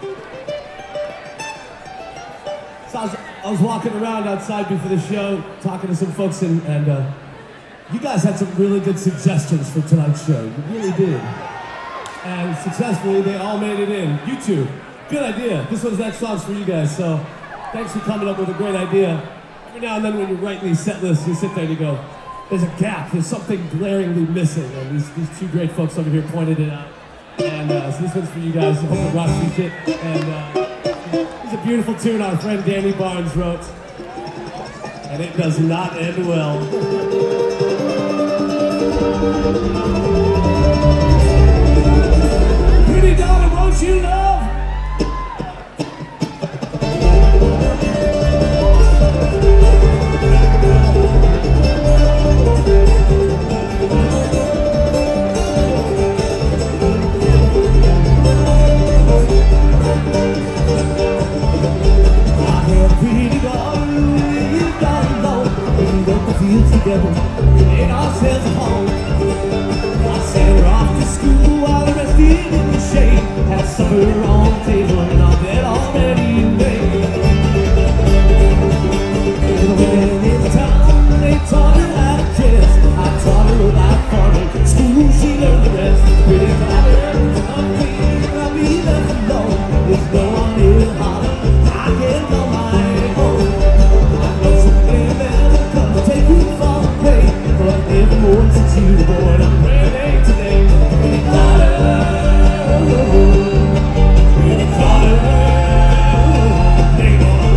So I was walking around outside before the show, talking to some folks, and you guys had some really good suggestions for tonight's show. You really did. And successfully, they all made it in. You two, good idea. This one's next song's for you guys, so thanks for coming up with a great idea. Every now and then when you write these set lists, you sit there and you go, there's a gap, there's something glaringly missing, and these two great folks over here pointed it out. And so this one's for you guys. I hope it rocks your shit. And it's a beautiful tune our friend Danny Barnes wrote, and it does not end well. Pretty darling, won't you love? Together in ourselves a home. I sent her off to school while the rest did in the shade. Had supper on the table and our bed already made. When in town they taught her how to dress, I taught her about farming. School she learned the rest. Pretty father, I'm clean, I'll be left alone. There's no one here to holler. I get on my own. I know someday that'll come to take you far. But every morning since you were born, I'm praying today. Pretty daughter, pretty daughter, hang on.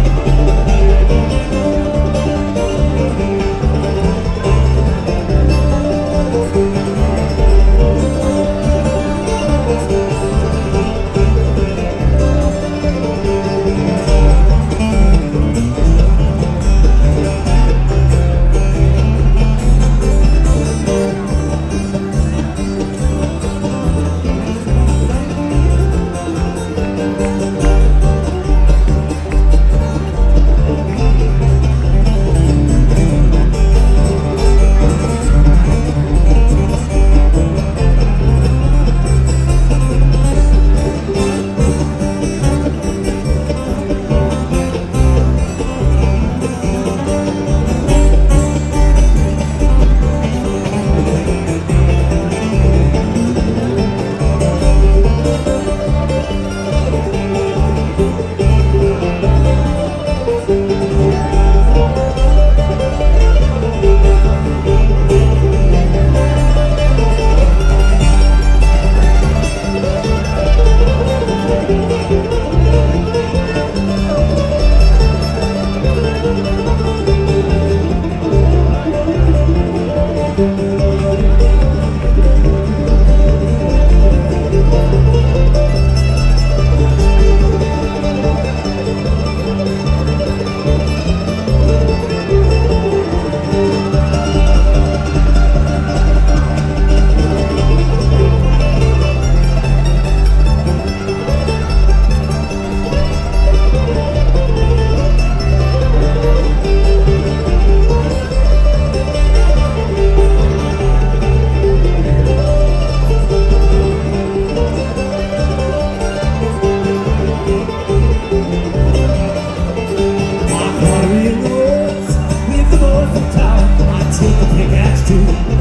Take a pickaxe too.